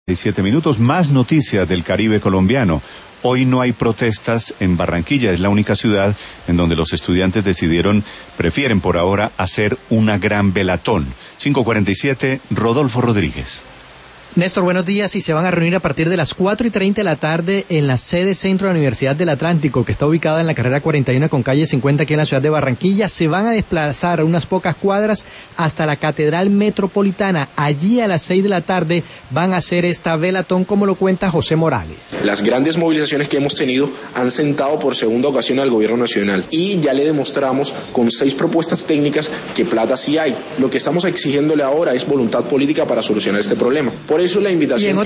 7 minutos, más noticias del Caribe colombiano. Hoy no hay protestas en Barranquilla, es la única ciudad en donde los estudiantes prefieren por ahora hacer una gran velatón. 5:47, Rodolfo Rodríguez. Néstor, buenos días. Y se van a reunir a partir de las 4:30 de la tarde en la sede centro de la Universidad del Atlántico, que está ubicada en la carrera 41 con calle 50 aquí en la ciudad de Barranquilla. Se van a desplazar unas pocas cuadras hasta la Catedral Metropolitana. Allí a las 6 de la tarde van a hacer esta velatón, como lo cuenta José Morales. Las grandes movilizaciones que hemos tenido han sentado por segunda ocasión al gobierno nacional y ya le demostramos con 6 propuestas técnicas que plata sí hay. Lo que estamos exigiéndole ahora es voluntad política para solucionar este problema. Por eso la invitación